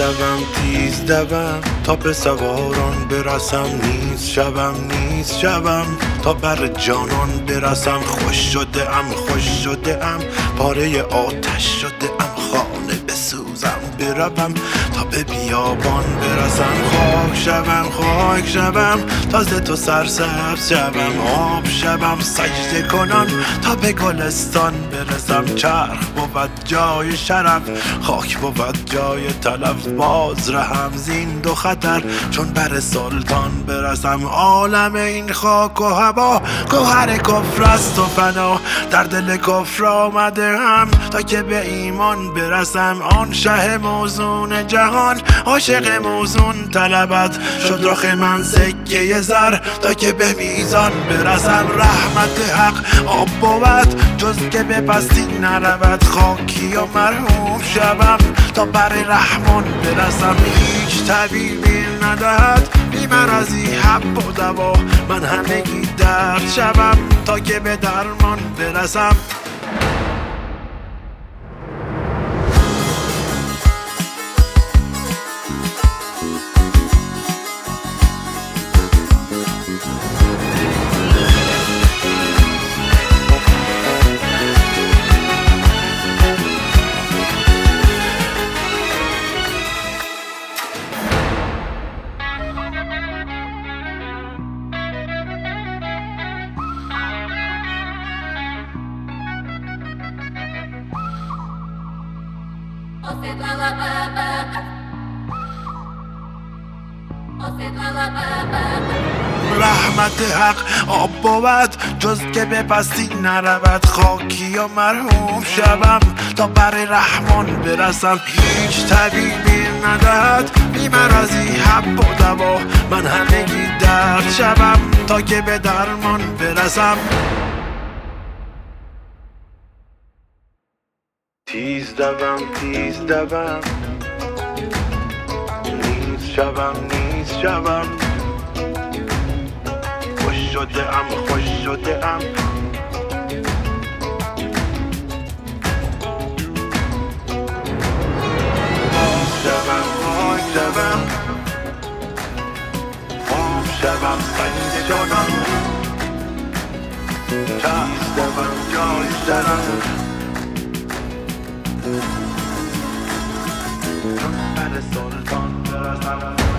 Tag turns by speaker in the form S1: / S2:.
S1: تیز دوم تا به سواران برسم، نیست شبم تا بر جانان برسم. خوش شده ام پاره آتش شده ام، خانه بسوزم بروم تا به بیابان برسم. خاک شوم تا ز تو سرسبز شوم، آب شوم سجده کنان تا به گلستان برسم. چرخ بود جای شرف، خاک بود جای تلف، باز رهم زین دو خطر چون بر سلطان برسم. عالم این خاک و هوا گوهر کفر است و فنا، در دل کفر آمده هم تا که به ایمان برسم. آن شه موزون جهان عاشق موزون طلبت، شد رخ من سکه زر تا که به میزان برسم. رحمت حق آب بود جز که به پستی نرود، خاکی و مرحوم شوم تا بر رحمان برسم. هیچ طبیبی ندهد بی مرضی حب و دوا، من همگی درد شوم تا که به درمان برسم. رحمت حق آب بود جز که به پستی نرود، خاکی و مرحوم شوم تا بر رحمان برسم. هیچ طبیبی ندهد بی مرضی حب و دوا، من همگی درد شوم تا که به درمان برسم. تیز دوم نیز شوم خوش شده ام آب شوم سنگ جانان، تیز دوم جای شرم چون بر سلطان برسم.